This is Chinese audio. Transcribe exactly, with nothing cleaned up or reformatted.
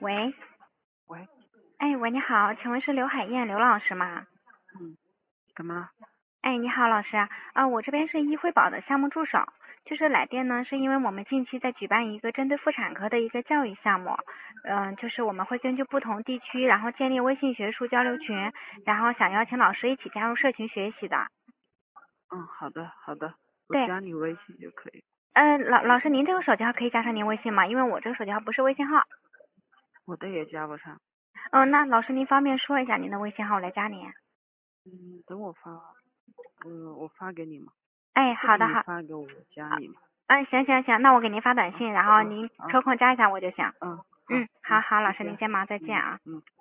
喂， 喂， 哎，喂，你好，请问是刘海燕刘老师吗？ 嗯，怎么了？ 哎，你好，老师啊，呃我这边是医惠保的项目助手，就是来电呢，是因为我们近期在举办一个针对妇产科的一个教育项目，嗯、就是我们会根据不同地区，然后建立微信学术交流群，然后想邀请老师一起加入社群学习的。 嗯，好的，好的，我对， 加你微信就可以。 嗯、老老师，您这个手机号可以加上您微信吗？因为我这个手机号不是微信号。 我的也加不上。 嗯、那老师您方便说一下您的微信号，我来加您。 嗯，等我发，嗯，我发给你嘛， 哎， 或者你好的好， 发给我，我加你嘛。 嗯，行行行，那我给您发短信，然后啊您啊抽空加一下我就行。 嗯，好， 嗯，好嗯， 好，老师您谢谢。 先忙，再见嗯啊。 嗯。